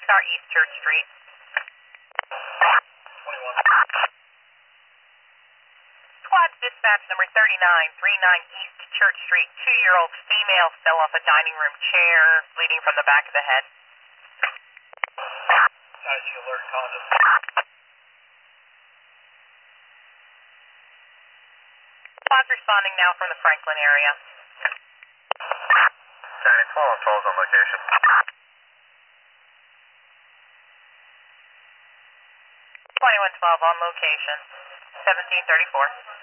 Star East Church Street. 21. Squad dispatch number 3939 East Church Street. 2-year-old female fell off a dining room chair, bleeding from the back of the head. Nice alert contact. Squad's responding now from the Franklin area. 12 on 12 on location. 2112 on location. 1734.